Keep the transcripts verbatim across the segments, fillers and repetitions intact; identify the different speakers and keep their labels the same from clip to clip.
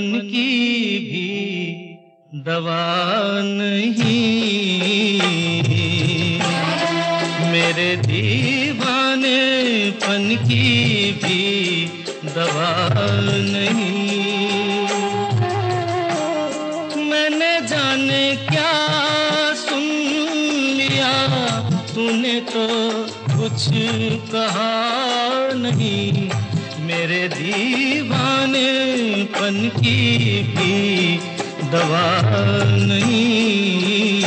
Speaker 1: दीवानेपन की भी दवा नहीं, मेरे दीवानेपन की भी दवा नहीं। मैंने जाने क्या सुन लिया, तूने तो कुछ कहा नहीं, मेरे दीवानेपन की भी दवा नहीं,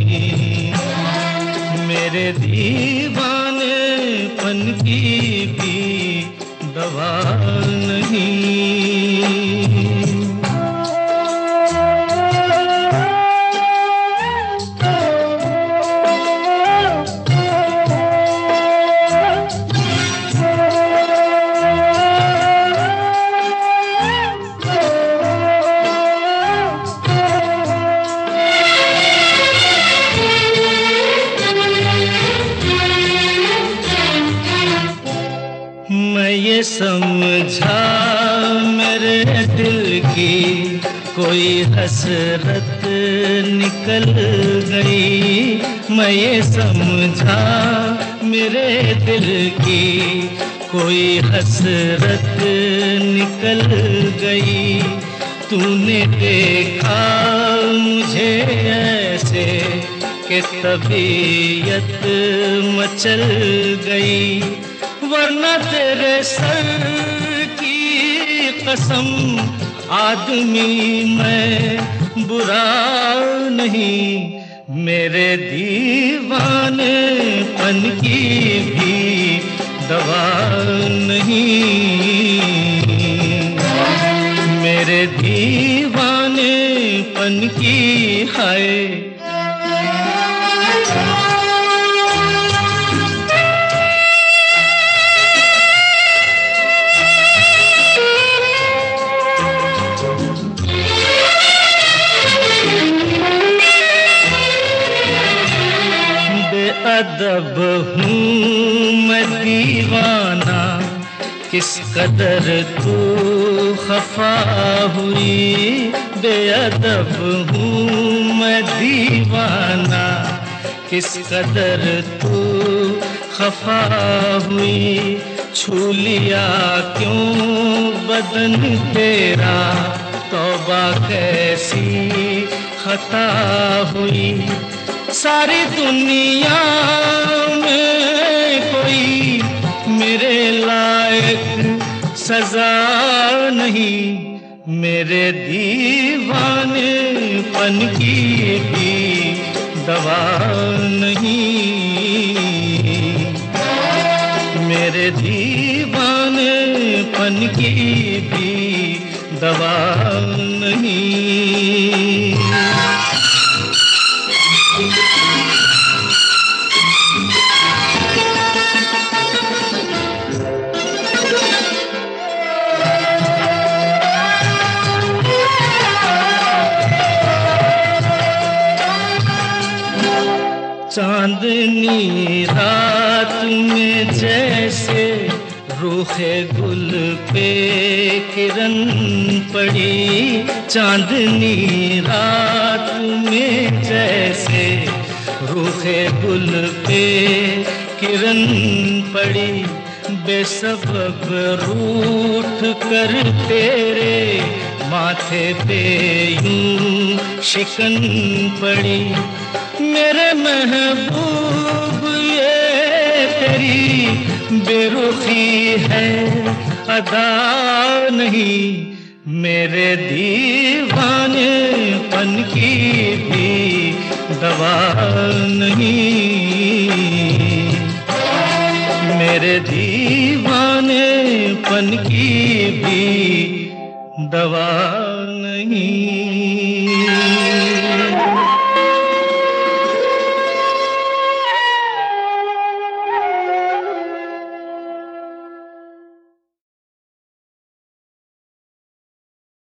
Speaker 1: मेरे दीवानेपन की भी दवा नहीं। मैं ये समझा मेरे दिल की कोई हसरत निकल गई, मैं ये समझा मेरे दिल की कोई हसरत निकल गई। तूने देखा मुझे ऐसे कि तबीयत मचल गई, वरना तेरे सर की कसम आदमी मैं बुरा नहीं, मेरे दीवानेपन की भी दवा नहीं, मेरे दीवानेपन की हाय। बेअदब हूँ मैं दीवाना, किस कदर तू खफा हुई, बेअदब हूँ मैं दीवाना, किस कदर तू खफा हुई। छू लिया क्यों बदन तेरा, तौबा कैसी खता हुई। सारी दुनिया में कोई मेरे लायक सजा नहीं, मेरे दीवानेपन की भी दवा नहीं, मेरे दीवानेपन की भी दवा नहीं। चांदनी रात में जैसे रूखे गुल पे किरण पड़ी, चांदनी रात में जैसे रूखे गुल पे किरण पड़ी। बेसबब रूठ कर तेरे माथे पे यूं शिकन पड़ी, मेरे महबूब ये तेरी बेरुखी है अदा नहीं, मेरे दीवानेपन की भी दवा नहीं, मेरे दीवानेपन की भी दवा नहीं।